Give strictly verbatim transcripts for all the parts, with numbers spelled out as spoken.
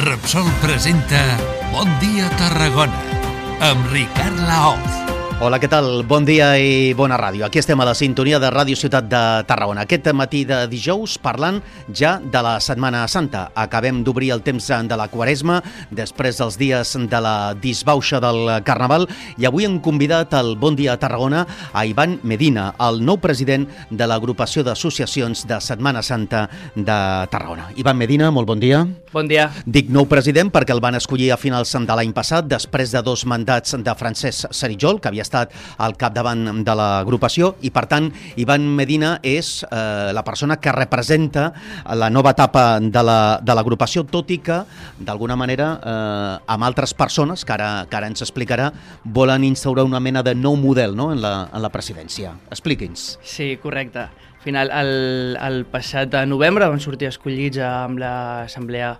Repsol presenta Bon dia Tarragona amb Ricard Laoz. Hola, què tal? Bon dia i bona ràdio. Aquí estem a la sintonia de Ràdio Ciutat de Tarragona. Aquest matí de dijous parlant ja de la Setmana Santa. Acabem d'obrir el temps de la Quaresma després dels dies de la disbauxa del Carnaval i avui hem convidat al Bon dia a Tarragona a Ivan Medina, el nou president de l'agrupació d'associacions de Setmana Santa de Tarragona. Ivan Medina, molt bon dia. Bon dia. Dic nou president perquè el van escollir a finals de l'any passat després de dos mandats de Francesc Sarijol, que havia estat al capdavant de l'agrupació, i per tant Ivan Medina és eh, la persona que representa la nova etapa de l'agrupació, la, tot i que d'alguna manera eh, amb altres persones, que ara, que ara ens explicarà, volen instaurar una mena de nou model, no?, en, la, en la presidència. Expliqui'ns. Sí, correcte. Al final, el, el passat de novembre van sortir escollits amb l'assemblea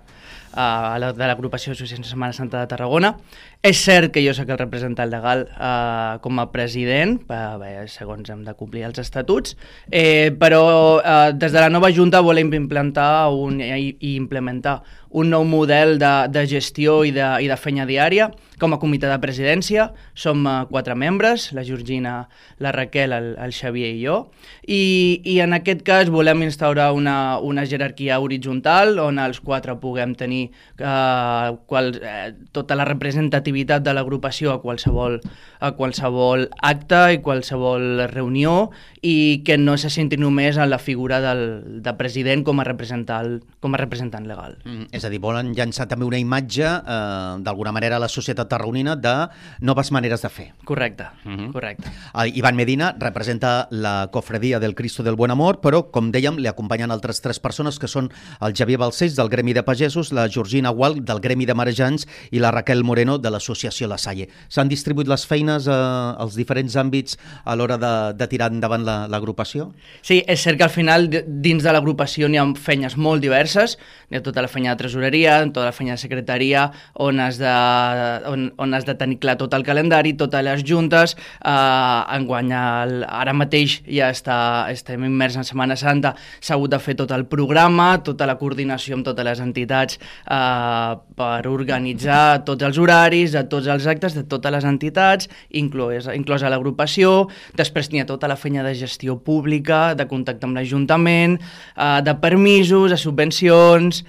uh, de l'agrupació d'Associacions de Setmana Santa de Tarragona. És cert que jo soc el representant legal uh, com a president, uh, segons hem de complir els estatuts, eh, però uh, des de la nova Junta volem implantar un, i, i implementar un nou model de, de gestió i de, i de feina diària. Com a comitè de presidència som uh, quatre membres, la Georgina, la Raquel, el, el Xavier i jo, i, i en aquest cas volem instaurar una, una jerarquia horitzontal on els quatre puguem tenir uh, qual, eh, tota la representativitat de l'agrupació a qualsevol, a qualsevol acte i qualsevol reunió, i que no se senti només en la figura del, de president com a representant, com a representant legal. Mm, és a dir, volen llançar també una imatge, eh, d'alguna manera, a la societat tarragonina de noves maneres de fer. Correcte, uh-huh. correcte. Uh, Ivan Medina representa la cofredia del Cristo del Buen Amor, però, com dèiem, li acompanyen altres tres persones que són el Xavier Balcells, del Gremi de Pagesos, la Georgina Gual, del Gremi de Marejants, i la Raquel Moreno, de l'associació La Salle. S'han distribuït les feines eh, als diferents àmbits a l'hora de, de tirar endavant l'agrupació? Sí, és cert que al final dins de l'agrupació n'hi ha feines molt diverses, n'hi ha tota la feina de tresoreria, tota la feina de secretaria, on has de, on, on has de tenir clar tot el calendari, totes les juntes, eh, enguany el, ara mateix ja està, estem immers en Setmana Santa, s'ha hagut de fer tot el programa, tota la coordinació amb totes les entitats eh, per organitzar tots els horaris, de tots els actes, de totes les entitats, inclosa, inclosa l'agrupació. Després n'hi ha tota la feina de gestió pública, de contacte amb l'Ajuntament, eh, de permisos, de subvencions,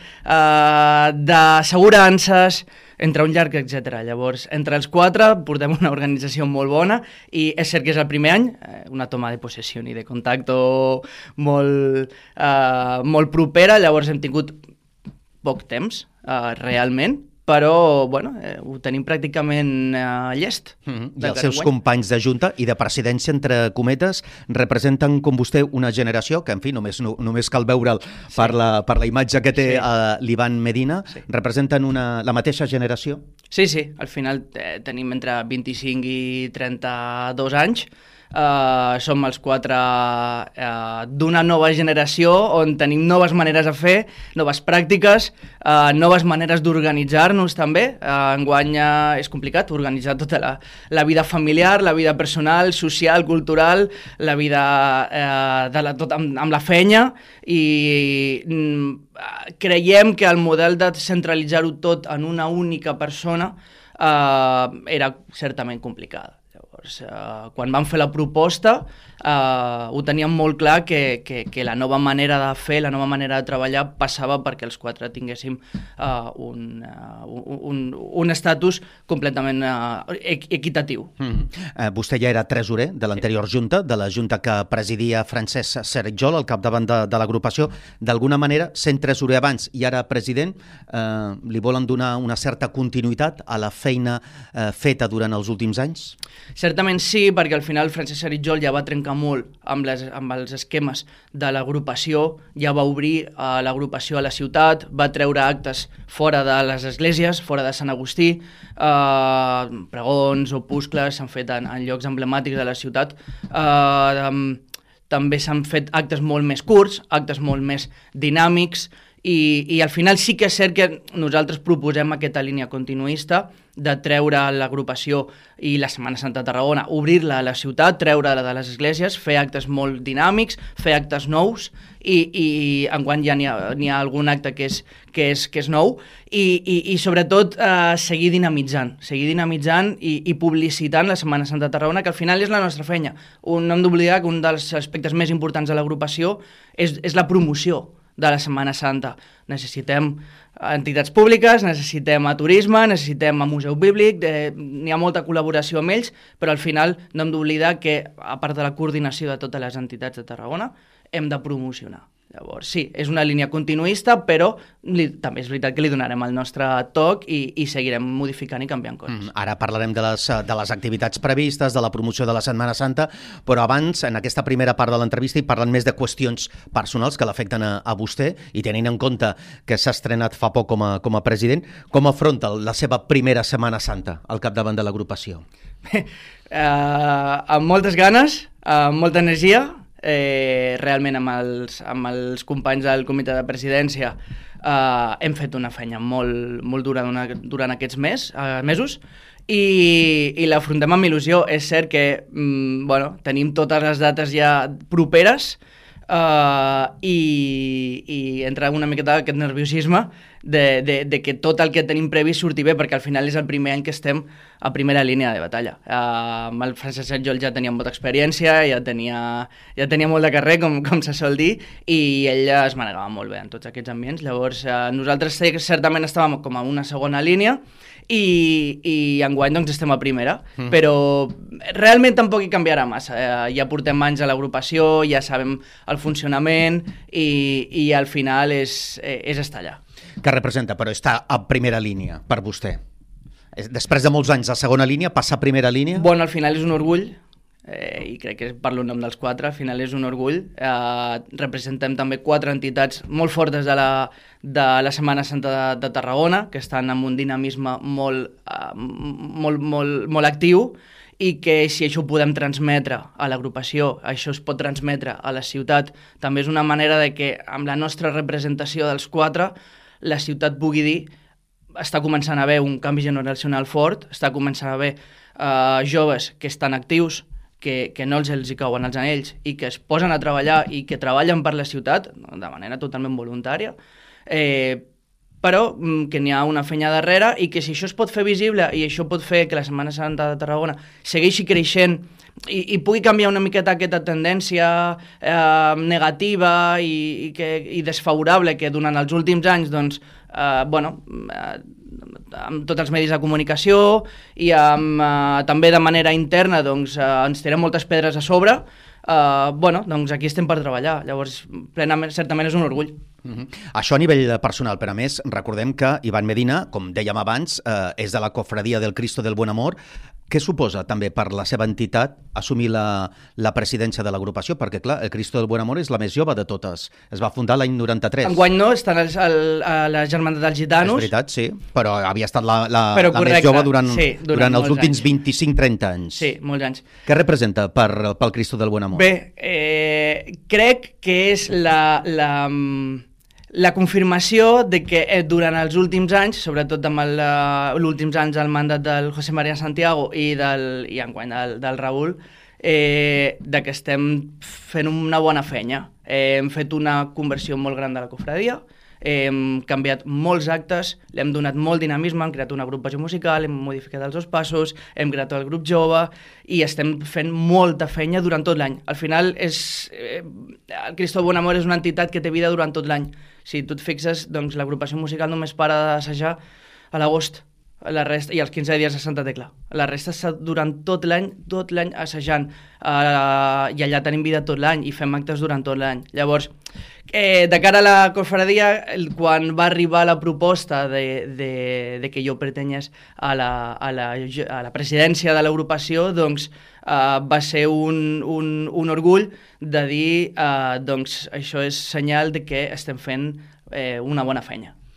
eh, d'assegurances, entre un llarg, etcètera. Llavors, entre els quatre portem una organització molt bona i és cert que és el primer any, una toma de possessió i de contacte molt, eh, molt propera, llavors hem tingut poc temps, eh, realment, però bueno, eh, ho tenim pràcticament eh, llest. Mm-hmm. I els seus guany. Companys de junta i de presidència, entre cometes, representen com vostè una generació, que en fi, només, no, només cal veure'l sí. per, la, per la imatge que té sí. uh, l'Ivan Medina, sí. representen una, la mateixa generació? Sí, sí, al final eh, tenim entre vint-i-cinc i trenta-dos anys. Uh, som els quatre uh, d'una nova generació on tenim noves maneres de fer, noves pràctiques, uh, noves maneres d'organitzar-nos també. Uh, enguany uh, és complicat organitzar tota la, la vida familiar, la vida personal, social, cultural, la vida uh, de la, tot amb, amb la feina, i mm, creiem que el model de centralitzar-ho tot en una única persona uh, era certament complicat. Llavors, uh, quan vam fer la proposta, uh, ho teníem molt clar que, que, que la nova manera de fer, la nova manera de treballar passava perquè els quatre tinguéssim uh, un, uh, un, un estatus completament uh, equitatiu. Mm. Uh, vostè ja era tresorer de l'anterior sí. junta, de la junta que presidia Francesc Sarijol al capdavant de, de l'agrupació. D'alguna manera, sent tresorer abans i ara president, uh, li volen donar una certa continuïtat a la feina uh, feta durant els últims anys? Certament sí, perquè al final Francesc Sarijol ja va trencar molt amb, les, amb els esquemes de l'agrupació, ja va obrir uh, l'agrupació a la ciutat, va treure actes fora de les esglésies, fora de Sant Agustí, uh, pregons, opuscles, s'han fet en, en llocs emblemàtics de la ciutat. Uh, um, també s'han fet actes molt més curts, actes molt més dinàmics, I, i al final sí que és cert que nosaltres proposem aquesta línia continuista de treure l'agrupació i la Setmana Santa de Tarragona, obrir-la a la ciutat, treure-la de les esglésies, fer actes molt dinàmics, fer actes nous, i, i enguany ja n'hi ha, n'hi ha algun acte que és, que és, que és nou, i, i, i sobretot eh, seguir dinamitzant, seguir dinamitzant i, i publicitant la Setmana Santa de Tarragona, que al final és la nostra feina. Un, no hem d'oblidar que un dels aspectes més importants de l'agrupació és, és la promoció de la Setmana Santa. Necessitem entitats públiques, necessitem a turisme, necessitem a museu bíblic, eh, n'hi ha molta col·laboració amb ells, però al final no hem d'oblidar que, a part de la coordinació de totes les entitats de Tarragona, hem de promocionar. Llavors, sí, és una línia continuista, però li, també és veritat que li donarem el nostre toc i, i seguirem modificant i canviant coses. Mm, ara parlarem de les, de les activitats previstes, de la promoció de la Setmana Santa, però abans, en aquesta primera part de l'entrevista, hi parlen més de qüestions personals que l'afecten a, a vostè, i tenint en compte que s'ha estrenat fa poc com a, com a president, com afronta la seva primera Setmana Santa al capdavant de l'agrupació? Bé, eh, amb moltes ganes, amb molta energia. Eh, realment amb els, amb els companys del comitè de presidència eh, hem fet una feina molt, molt dura durant, durant aquests mes, eh, mesos i, i l'afrontem amb il·lusió. És cert que mm, bueno, tenim totes les dates ja properes, Uh, i, i entra una miqueta aquest nerviosisme de, de, de que tot el que tenim previst surti bé, perquè al final és el primer any que estem a primera línia de batalla. Uh, amb el Francesc Setjol ja tenia molta experiència, ja tenia, ja tenia molt de carrer, com, com se sol dir, i ell es manegava molt bé en tots aquests ambients. Llavors uh, nosaltres certament estàvem com a una segona línia, i, i enguany doncs estem a primera, mm. però realment tampoc hi canviarà massa. Eh, ja portem anys a l'agrupació, ja sabem el funcionament i, i al final és, és estar allà. Què representa, però, estar a primera línia per vostè? Després de molts anys a segona línia, passar a primera línia? Bueno, al final és un orgull, eh, i crec que parlo en nom dels quatre, al final és un orgull. Eh, representem també quatre entitats molt fortes de la, de la Setmana Santa de, de Tarragona, que estan amb un dinamisme molt, eh, molt, molt, molt actiu, i que si això ho podem transmetre a l'agrupació, això es pot transmetre a la ciutat, també és una manera de que amb la nostra representació dels quatre, la ciutat pugui dir està començant a haver un canvi generacional fort, està començant a haver eh, joves que estan actius, que, que no els, els hi cauen els anells i que es posen a treballar i que treballen per la ciutat de manera totalment voluntària, eh, però que n'hi ha una feina darrere i que si això es pot fer visible i això pot fer que la Setmana Santa de Tarragona segueixi creixent i, i pugui canviar una miqueta aquesta tendència eh, negativa i, i, que, i desfavorable que durant els últims anys doncs, eh, bueno, eh, amb tots els medis de comunicació i amb, eh, també de manera interna doncs, eh, ens tirem moltes pedres a sobre, eh, bueno, doncs aquí estem per treballar. Llavors, plenament, certament és un orgull. Uh-huh. Això a nivell personal, però a més recordem que Ivan Medina, com dèiem abans, eh, és de la cofradia del Cristo del Buen Amor. Què suposa també per la seva entitat assumir la, la presidència de l'agrupació? Perquè, clar, el Cristo del Buen Amor és la més jove de totes. Es va fundar l'any noranta-tres. Enguany no, està el, el, a la Germandat dels Gitanos. És veritat, sí, però havia estat la, la, però la més jove durant, sí, durant, durant els últims anys. vint-i-cinc trenta anys. Sí, molts anys. Què representa per, pel Cristo del Buen Amor? Bé, eh, crec que és la... la La confirmació de que eh, durant els últims anys, sobretot amb els uh, últims anys del mandat del José María Santiago i, del, i enguany del, del Raül, eh, de que estem fent una bona feina. Eh, hem fet una conversió molt gran de la cofradia, eh, hem canviat molts actes, li hem donat molt dinamisme, hem creat una agrupació musical, hem modificat els dos passos, hem creat el grup jove i estem fent molta feina durant tot l'any. Al final, és, eh, el Cristo del Buen Amor és una entitat que té vida durant tot l'any. Si tu et fixes, doncs l'agrupació musical només para d'assajar a l'agost, la resta, i els quinze dies a Santa Tecla. La resta està durant tot l'any, tot l'any assajant, uh, i allà tenim vida tot l'any i fem actes durant tot l'any. Llavors, eh, de cara a la cofradia, quan va arribar la proposta de, de, de que jo pertanyés a la, a la, a la presidència de l'agrupació, doncs uh, va ser un, un, un orgull de dir uh, doncs això és senyal de que estem fent eh, una bona feina.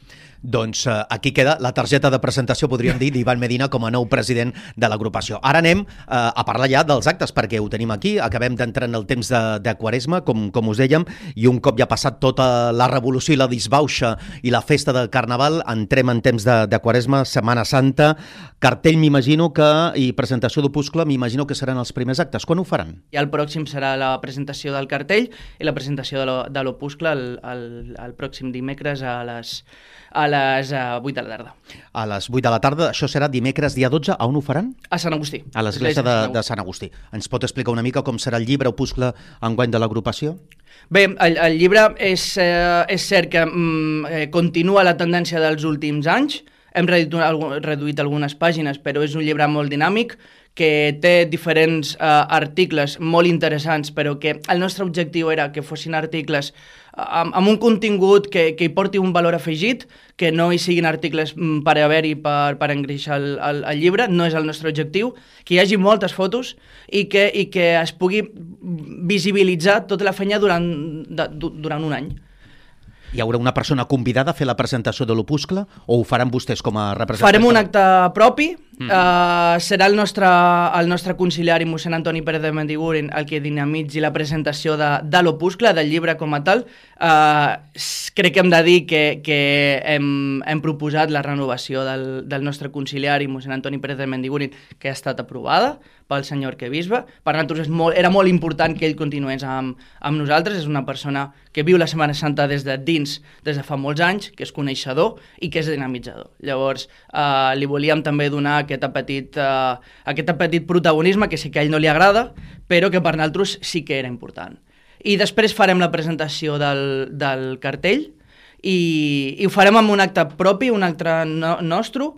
Doncs eh, aquí queda la targeta de presentació, podríem dir, d'Ivan Medina com a nou president de l'agrupació. Ara anem eh, a parlar ja dels actes, perquè ho tenim aquí, acabem d'entrar en el temps de, de Quaresma, com, com us dèiem, i un cop ja ha passat tota la revolució i la disbauxa i la festa del Carnaval, entrem en temps de, de Quaresma, Setmana Santa, cartell m'imagino que, i presentació d'opuscle, m'imagino que seran els primers actes. Quan ho faran? I el pròxim serà la presentació del cartell i la presentació de l'opuscle el, el, el pròxim dimecres a les a les uh, vuit de la tarda. A les vuit de la tarda, això serà dimecres dia dotze, a on ho faran? A Sant Agustí. A l'església de, de Sant Agustí. Ens pot explicar una mica com serà el llibre opuscle enguany de l'agrupació? Bé, el, el llibre és, eh, és cert que mm, eh, continua la tendència dels últims anys, hem reduït, reduït algunes pàgines, però és un llibre molt dinàmic, que té diferents eh, articles molt interessants, però que el nostre objectiu era que fossin articles amb, amb un contingut que, que hi porti un valor afegit, que no hi siguin articles per haver-hi per, per engreixar el, el, el llibre, no és el nostre objectiu, que hi hagi moltes fotos i que, i que es pugui visibilitzar tota la feina durant, de, durant un any. Hi haurà una persona convidada a fer la presentació de l'opuscle o ho faran vostès com a representants? Farem un acte propi, mm. uh, serà el nostre, el nostre conciliari mossèn Antoni Pérez de Mendiguren el que dinamitzi la presentació de, de l'opuscle, del llibre com a tal. Uh, crec que hem de dir que, que hem, hem proposat la renovació del, del nostre conciliari mossèn Antoni Pérez de Mendiguren, que ha estat aprovada pel senyor arquebisbe. Per nosaltres és molt, era molt important que ell continués amb, amb nosaltres. És una persona que viu la Setmana Santa des de dins, des de fa molts anys, que és coneixedor i que és dinamitzador. Llavors, eh, li volíem també donar aquest petit, eh, aquest petit protagonisme, que sí que a ell no li agrada, però que per nosaltres sí que era important. I després farem la presentació del, del cartell i, i ho farem amb un acte propi, un acte no, nostre,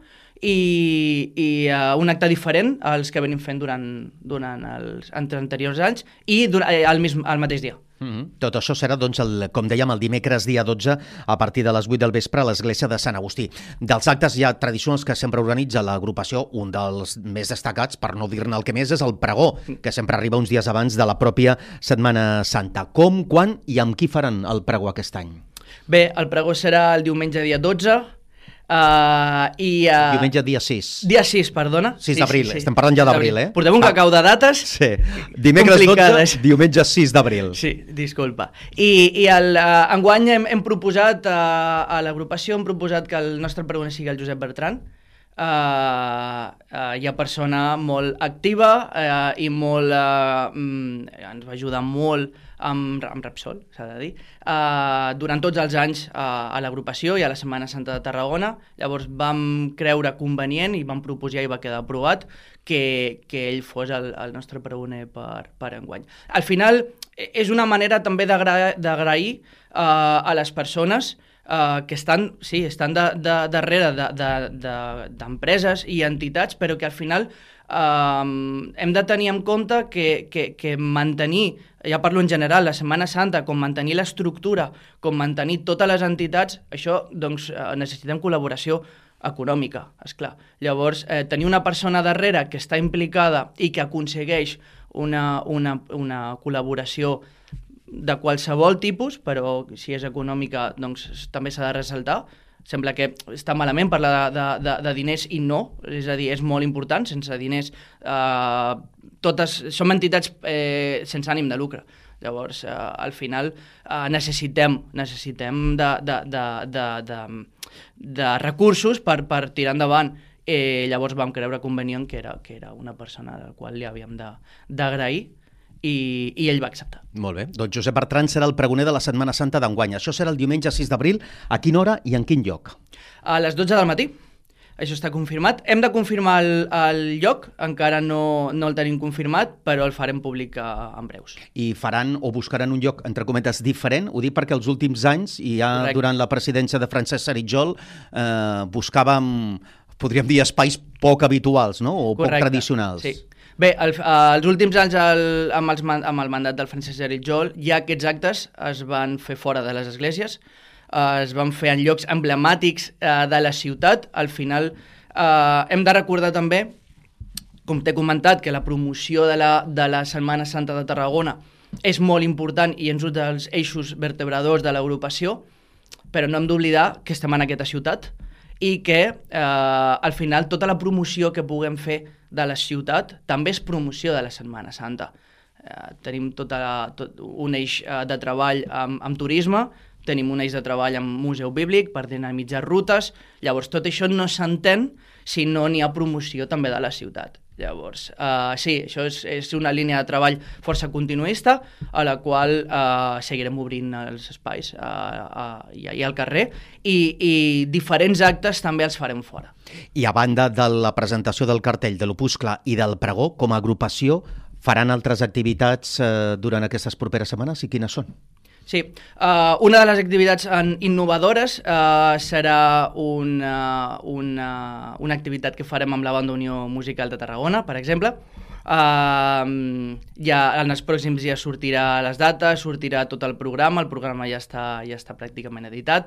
i, i uh, un acte diferent als que venim fent durant, durant els anteriors anys i durant, eh, al, mis, al mateix dia. Mm-hmm. Tot això serà, doncs, el, com dèiem, el dimecres dia dotze a partir de les vuit del vespre a l'església de Sant Agustí. Dels actes ja tradicionals que sempre organitza l'agrupació, un dels més destacats, per no dir-ne el que més, és el pregó, que sempre arriba uns dies abans de la pròpia Setmana Santa. Com, quan i amb qui faran el pregó aquest any? Bé, el pregó serà el diumenge dia dotze, Uh, i, uh, diumenge dia sis. Dia sis, perdona. sis d'abril, sí, sí, sí. Estem parlant ja d'abril, eh? Portem un cacau de dates. Sí, dimecres dotze, diumenge sis d'abril. Sí, disculpa. I, i el, uh, enguany hem, hem proposat, uh, a l'agrupació hem proposat que el nostre pregoner sigui el Josep Bertran. Uh, uh, hi ha persona molt activa uh, i molt, uh, mm, ens va ajudar molt amb, amb Repsol, s'ha de dir, uh, durant tots els anys uh, a l'agrupació i a la Setmana Santa de Tarragona. Llavors vam creure convenient i vam proposar i va quedar aprovat que, que ell fos el, el nostre pregoner per, per enguany. Al final és una manera també d'agrair uh, a les persones Uh, que estan, sí, estan de, de, darrere d'empreses de, de, de, i entitats, però que al final uh, hem de tenir en compte que, que, que mantenir, ja parlo en general, la Setmana Santa, com mantenir l'estructura, com mantenir totes les entitats, això doncs, uh, necessitem col·laboració econòmica, esclar. Llavors, eh, tenir una persona darrere que està implicada i que aconsegueix una, una, una col·laboració de qualsevol tipus, però si és econòmica doncs també s'ha de ressaltar. Sembla que està malament parlar de, de, de diners i no, és a dir, és molt important, sense diners eh, totes, som entitats eh, sense ànim de lucre. Llavors, eh, al final eh, necessitem, necessitem de, de, de, de, de, de recursos per, per tirar endavant. Eh, llavors vam creure convenient que era, que era una persona a la qual li havíem d'agrair. I, i ell va acceptar. Molt bé. Doncs Josep Bertran serà el pregoner de la Setmana Santa d'enguany. Això serà el diumenge sis d'abril. A quina hora i en quin lloc? A les dotze del matí. Això està confirmat. Hem de confirmar el, el lloc, encara no, no el tenim confirmat, però el farem públic en breus. I faran o buscaran un lloc, entre cometes, diferent? Ho dic perquè els últims anys, i ja Correcte. Durant la presidència de Francesc Saritjol, eh, buscàvem, podríem dir, espais poc habituals, no? O Correcte. Poc tradicionals. Sí. Bé, el, els últims anys el, amb, els, amb el mandat del Francesc Saritjol ja aquests actes es van fer fora de les esglésies, eh, es van fer en llocs emblemàtics eh, de la ciutat. Al final eh, hem de recordar també, com t'he comentat, que la promoció de la, de la Setmana Santa de Tarragona és molt important i és un dels eixos vertebradors de l'agrupació, però no hem d'oblidar que estem en aquesta ciutat i que eh, al final tota la promoció que puguem fer de la ciutat també és promoció de la Setmana Santa. Eh, tenim tota la, tot un eix eh, de treball amb, amb turisme, tenim un eix de treball amb museu bíblic per dinamitzar rutes, llavors tot això no s'entén si no n'hi ha promoció també de la ciutat. Llavors, uh, sí, això és, és una línia de treball força continuista a la qual uh, seguirem obrint els espais uh, uh, i, i al carrer i, i diferents actes també els farem fora. I a banda de la presentació del cartell de l'Opuscle i del pregó, com a agrupació, faran altres activitats uh, durant aquestes properes setmanes i quines són? Sí, uh, una de les activitats innovadores uh, serà una, una, una activitat que farem amb la Banda Unió Musical de Tarragona, per exemple. Uh, ja en els pròxims dies sortirà les dates, sortirà tot el programa, el programa ja està, ja està pràcticament editat,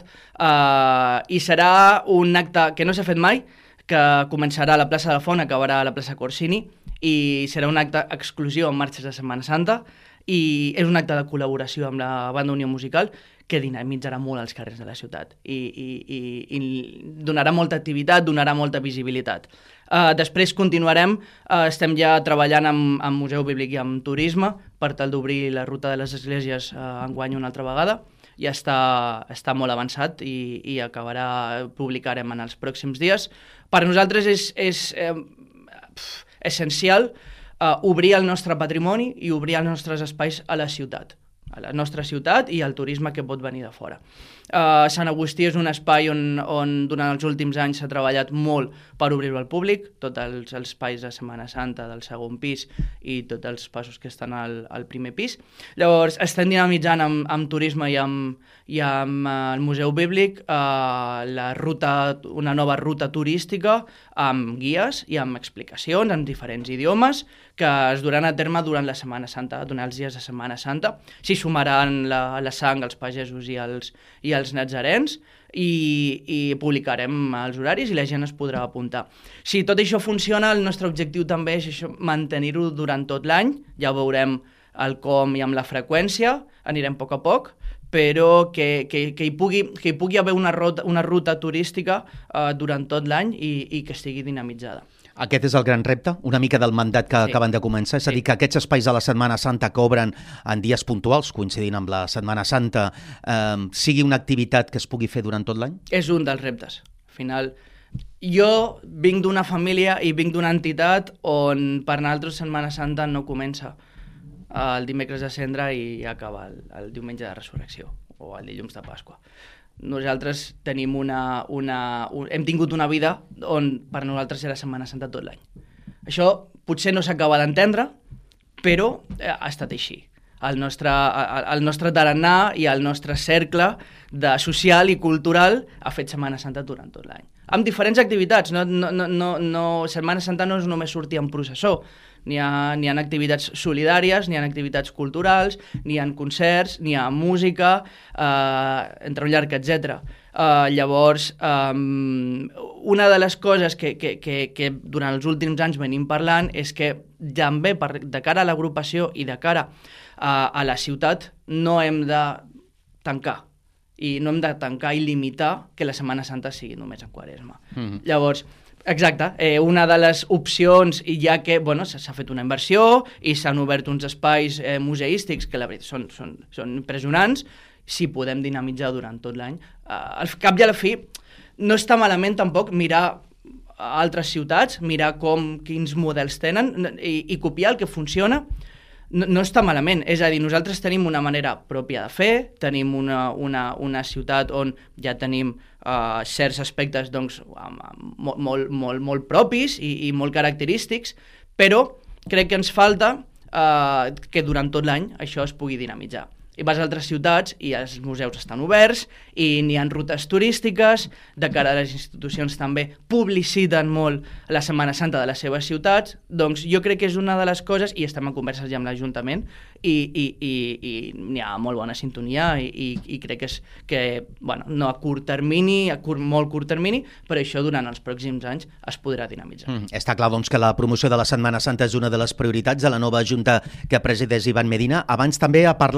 uh, i serà un acte que no s'ha fet mai, que començarà a la plaça de la Font, acabarà a la plaça Corsini, i serà un acte exclusiu en marxes de Setmana Santa, i és un acte de col·laboració amb la Banda Unió Musical que dinamitzarà molt els carrers de la ciutat i, i, i, i donarà molta activitat, donarà molta visibilitat. Uh, després continuarem, uh, estem ja treballant amb, amb Museu Bíblic i amb Turisme per tal d'obrir la ruta de les esglésies uh, enguany una altra vegada. Ja està, està molt avançat i, i acabarà, publicarem en els pròxims dies. Per a nosaltres és, és eh, pf, essencial Uh, obrir el nostre patrimoni i obrir els nostres espais a la ciutat, a la nostra ciutat i al turisme que pot venir de fora. Uh, Sant Agustí és un espai on, on durant els últims anys s'ha treballat molt per obrir-ho al públic, tots els, els espais de Setmana Santa del segon pis i tots els passos que estan al, al primer pis. Llavors estem dinamitzant amb, amb turisme i amb, i amb uh, el Museu Bíblic uh, la ruta, una nova ruta turística amb guies i amb explicacions en diferents idiomes que es duran a terme durant la Setmana Santa, durant els dies de Setmana Santa. S'hi sumaran la, la sang, els pagesos i els, i els natzarens i, i publicarem els horaris i la gent es podrà apuntar. Si tot això funciona, el nostre objectiu també és això, mantenir-ho durant tot l'any. Ja veurem el com i amb la freqüència, anirem a poc a poc, però que, que, que, hi, pugui, que hi pugui haver una ruta, una ruta turística uh, durant tot l'any i, i que estigui dinamitzada. Aquest és el gran repte, una mica del mandat que sí. acaben de començar, és a dir, que aquests espais de la Setmana Santa que obren en dies puntuals, coincidint amb la Setmana Santa, eh, sigui una activitat que es pugui fer durant tot l'any? És un dels reptes. Al final, jo vinc d'una família i vinc d'una entitat on per nosaltres Setmana Santa no comença el dimecres de Cendra i acaba el, el diumenge de Resurrecció o el dilluns de Pasqua. Nosaltres tenim una, una, un, hem tingut una vida on per nosaltres era Setmana Santa tot l'any. Això potser no s'acaba d'entendre, però eh, ha estat així. El nostre, el, el nostre tarannà i el nostre cercle de social i cultural ha fet Setmana Santa durant tot l'any. Amb diferents activitats. No, no, no, no, Setmana Santa no és només sortir en processó. N'hi ha, n'hi ha activitats solidàries, n'hi ha activitats culturals, n'hi ha concerts, n'hi ha música, eh, entre un llarg, etcètera. Eh, llavors, eh, una de les coses que, que, que, que durant els últims anys venim parlant és que també per, de cara a l'agrupació i de cara a, a la ciutat no hem de tancar. I no hem de tancar i limitar que la Setmana Santa sigui només en Quaresma. Mm-hmm. Llavors, exacte, eh, una de les opcions, i ja que bueno, s'ha fet una inversió i s'han obert uns espais eh, museístics que la veritat són, són, són impressionants, si podem dinamitzar durant tot l'any. Eh, al cap i a la fi, no està malament tampoc mirar a altres ciutats, mirar com, quins models tenen i, i copiar el que funciona. No, no està malament, és a dir, nosaltres tenim una manera pròpia de fer, tenim una, una, una ciutat on ja tenim uh, certs aspectes doncs, molt, molt, molt, molt propis i, i molt característics, però crec que ens falta uh, que durant tot l'any això es pugui dinamitzar. I vas a altres ciutats i els museus estan oberts i n'hi ha rutes turístiques, de cara a les institucions també publiciten molt la Setmana Santa de les seves ciutats, doncs jo crec que és una de les coses, i estem en converses ja amb l'Ajuntament, i, i, i, i n'hi ha molt bona sintonia i, i, i crec que és que, bueno, no a curt termini, a curt, molt curt termini, però això durant els pròxims anys es podrà dinamitzar. Mm, està clar, doncs, que la promoció de la Setmana Santa és una de les prioritats de la nova Junta que presideix Ivan Medina. Abans també ha parlat, té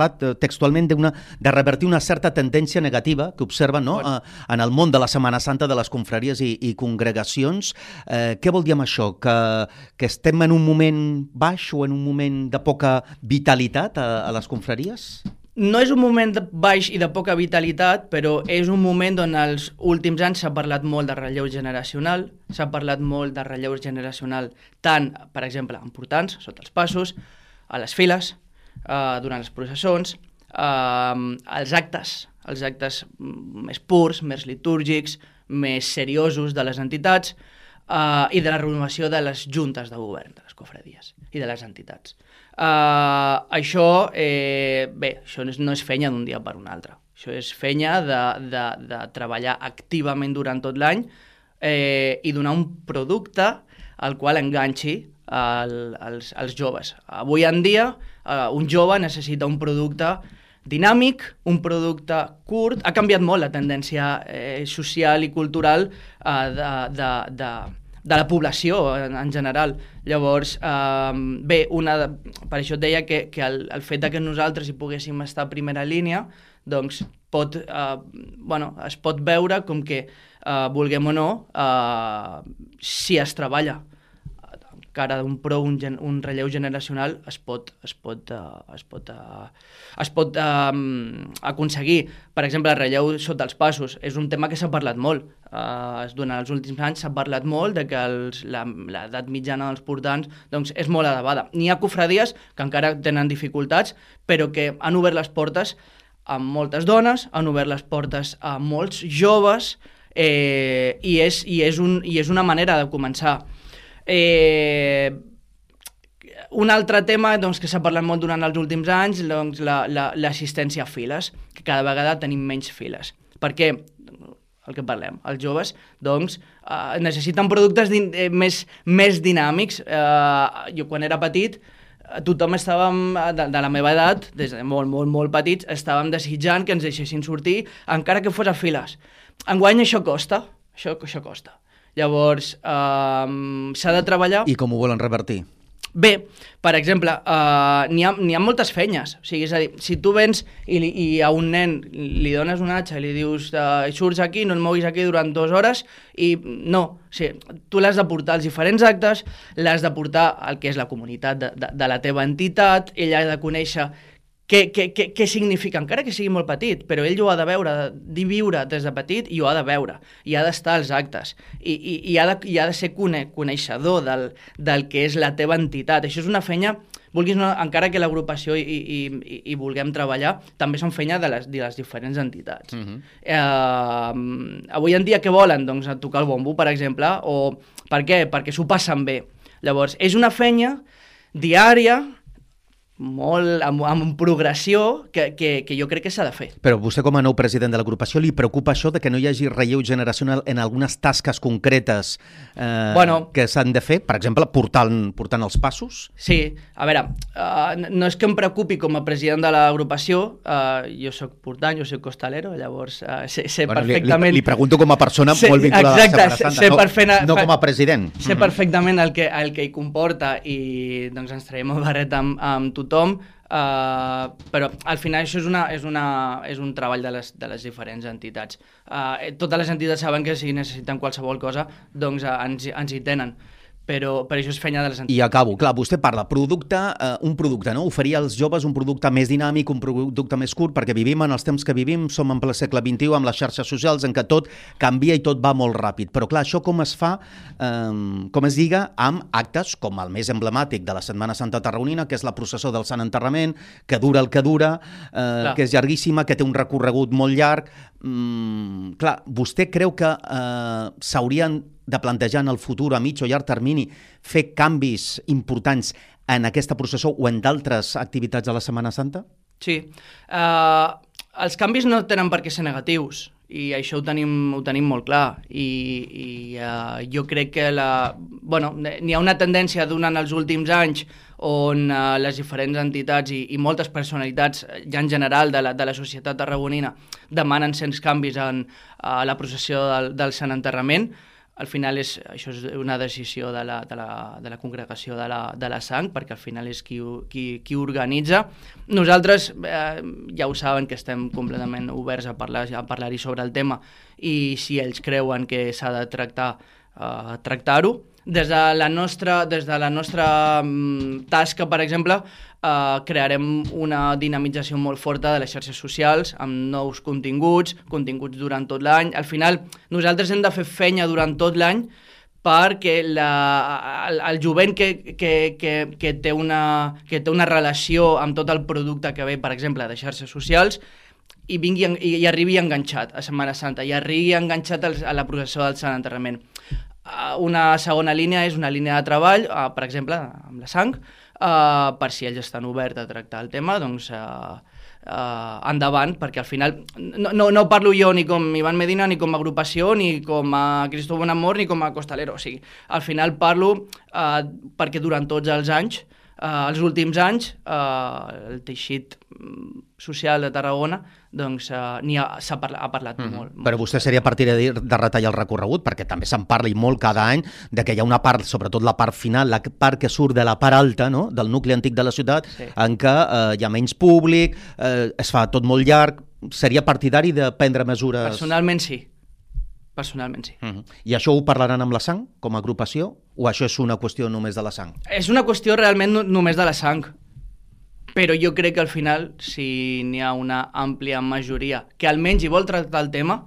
textualment d'una, de revertir una certa tendència negativa que observa, no? Bon. eh, en el món de la Setmana Santa de les confraries i, i congregacions. Eh, què vol dir amb això? Que, que estem en un moment baix o en un moment de poca vitalitat a, a les confraries? No és un moment de baix i de poca vitalitat, però és un moment on els últims anys s'ha parlat molt de relleu generacional, s'ha parlat molt de relleu generacional tant, per exemple, en portants, sota els passos, a les files, eh, durant les processons, eh, als actes, els actes més purs, més litúrgics, més seriosos de les entitats, eh, i de la renovació de les juntes de govern, de les cofradies i de les entitats. Uh, això, eh, bé, això no és, no és feina d'un dia per un altre. Això és feina de, de, de treballar activament durant tot l'any eh, i donar un producte al qual enganxi el, els, els joves. Avui en dia, uh, un jove necessita un producte dinàmic, un producte curt. Ha canviat molt la tendència eh, social i cultural eh, de... de, de de la població en, en general. Llavors, eh, bé, una de, per això et deia que, que el, el fet de que nosaltres hi poguéssim estar a primera línia, doncs pot, eh, bueno, es pot veure com que, eh, vulguem o no, eh, si es treballa cara d'un pro, un, gen, un relleu generacional, es pot, es pot, uh, es pot, uh, es pot uh, aconseguir. Per exemple, el relleu sota els passos és un tema que s'ha parlat molt. Uh, durant els últims anys s'ha parlat molt de que els, la, l'edat mitjana dels portants doncs, és molt elevada. N'hi ha cofradies que encara tenen dificultats, però que han obert les portes a moltes dones, han obert les portes a molts joves, eh, i, és, i, és un, i és una manera de començar. Eh, un altre tema doncs, que s'ha parlat molt durant els últims anys, doncs, la, la, l'assistència a files, que cada vegada tenim menys files. Per què? El que parlem, els joves doncs, eh, necessiten productes din, eh, més, més dinàmics. Eh, jo quan era petit, tothom estàvem, de, de la meva edat, des de molt, molt, molt petits, estàvem desitjant que ens deixessin sortir, encara que fos a files. Enguany això costa, això, això costa. Llavors, eh, s'ha de treballar... I com ho volen revertir? Bé, per exemple, eh, n'hi ha, n'hi ha moltes feines. O sigui, és a dir, si tu vens i, i a un nen li dones un atxa i li dius eh, surts aquí, no et moguis aquí durant dues hores, i no, o sigui, tu l'has de portar als diferents actes, l'has de portar al que és la comunitat de, de, de la teva entitat, ell ha de conèixer què, què, què, què significa, encara que sigui molt petit, però ell ho ha de veure, de viure des de petit i ho ha de veure, i ha d'estar als actes, i, i, i, ha, de, i ha de ser cone, coneixedor del, del que és la teva entitat. Això és una feina, vulguis no, encara que l'agrupació i, i, i, i vulguem treballar, també són feina de les, de les diferents entitats. Uh-huh. eh, avui en dia què volen? Doncs tocar el bombo, per exemple, o per què? Perquè s'ho passen bé. Llavors, és una feina diària, molt amb, amb progressió que, que, que jo crec que s'ha de fer. Però vostè com a nou president de l'agrupació li preocupa això de que no hi hagi relleu generacional en algunes tasques concretes eh, bueno, que s'han de fer? Per exemple, portant, portant els passos? Sí, a veure, uh, no és que em preocupi com a president de l'agrupació, uh, jo soc portant, jo soc costalero, llavors uh, sé, sé bueno, perfectament... Li, li pregunto com a persona sé, molt vinculada exacte, a la Setmana Santa, sé no, perfent, no com a president. Sé mm-hmm. perfectament el que, el que hi comporta i doncs ens traiem el barret amb, amb tothom. Tothom, uh, però al final això és, una, és, una, és un treball de les, de les diferents entitats. Uh, totes les entitats saben que si necessiten qualsevol cosa, doncs uh, ens, ens hi tenen. Però, però això és feina de les entitats. I acabo. Clar, vostè parla producte, eh, un producte, no? Oferir als joves un producte més dinàmic, un producte més curt, perquè vivim en els temps que vivim, som en ple segle vint-i-u, amb les xarxes socials, en què tot canvia i tot va molt ràpid. Però clar, això com es fa, eh, com es diga, amb actes com el més emblemàtic de la Setmana Santa Tarragonina, que és la processó del Sant Enterrament, que dura el que dura, eh, que és llarguíssima, que té un recorregut molt llarg. Mm, clar, vostè creu que eh, s'haurien de plantejar en el futur, a mig o llarg termini, fer canvis importants en aquesta processó o en d'altres activitats de la Setmana Santa? Sí. Uh, els canvis no tenen per què ser negatius i això ho tenim, ho tenim molt clar. I, i uh, jo crec que la, bueno, n'hi ha una tendència durant els últims anys on uh, les diferents entitats i, i moltes personalitats ja en general de la, de la societat tarragonina demanen certs canvis en uh, la processió del, del Sant Enterrament. al final és, això és una decisió de la, de la, de la congregació de la, de la sang, perquè al final és qui, qui, qui organitza. Nosaltres eh, ja ho saben que estem completament oberts a parlar a parlar-hi sobre el tema, i si ells creuen que s'ha de tractar, eh, tractar-ho. Des de la nostra, des de la nostra um, tasca, per exemple, uh, crearem una dinamització molt forta de les xarxes socials, amb nous continguts, continguts durant tot l'any. Al final, nosaltres hem de fer fenya durant tot l'any perquè la, el, el jovent que, que, que, que, té una, que té una relació amb tot el producte que ve, per exemple, de xarxes socials, i, vingui, i, i arribi enganxat a Setmana Santa, i arribi enganxat a la processó del Sant Enterrament. Una segona línia és una línia de treball, uh, per exemple, amb la sang, uh, per si ells estan oberts a tractar el tema, doncs uh, uh, endavant, perquè al final no, no, no parlo jo ni com Ivan Medina, ni com a agrupació, ni com a Cristo Bonamor, ni com a Costalero. O sigui, al final parlo uh, perquè durant tots els anys, uh, els últims anys, uh, el teixit social de Tarragona doncs uh, n'hi ha, s'ha parlat, ha parlat mm. molt, molt. Però vostè seria partidari de, de retallar el recorregut, perquè també se'n parla i molt cada any de que hi ha una part, sobretot la part final, la part que surt de la part alta, no?, del nucli antic de la ciutat, sí, en què eh, hi ha menys públic, eh, es fa tot molt llarg. Seria partidari de prendre mesures? Personalment sí. Personalment sí. Mm-hmm. I això ho parlaran amb la sang, com a agrupació, o això és una qüestió només de la sang? És una qüestió realment no, només de la sang. Però jo crec que al final, si n'hi ha una àmplia majoria que almenys hi vol tractar el tema,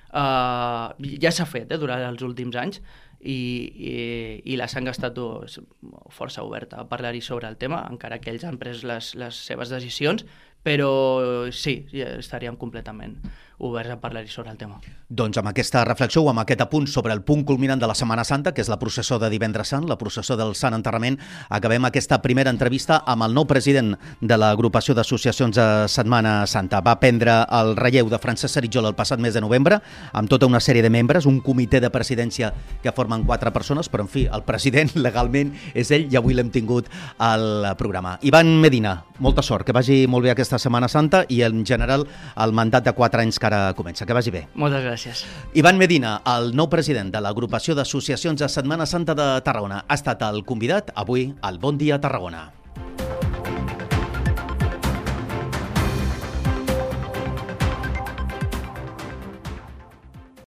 eh, ja s'ha fet eh, durant els últims anys, i, i, i la sang ha estat força oberta a parlar-hi sobre el tema, encara que ells han pres les, les seves decisions, però sí, ja estaríem completament oberts a parlar-hi sobre el tema. Doncs amb aquesta reflexió o amb aquest apunt sobre el punt culminant de la Setmana Santa, que és la processó de Divendres Sant, la processó del Sant Enterrament, acabem aquesta primera entrevista amb el nou president de l'agrupació d'associacions de Setmana Santa. Va prendre el relleu de Francesc Saritjol el passat mes de novembre, amb tota una sèrie de membres, un comitè de presidència que formen quatre persones, però en fi, el president legalment és ell i avui l'hem tingut al programa. Ivan Medina, molta sort, que vagi molt bé aquesta Setmana Santa i en general el mandat de quatre anys que ara comença. Que vagi bé. Moltes gràcies. Ivan Medina, el nou president de l'agrupació d'associacions de Setmana Santa de Tarragona, ha estat el convidat avui al Bon Dia Tarragona.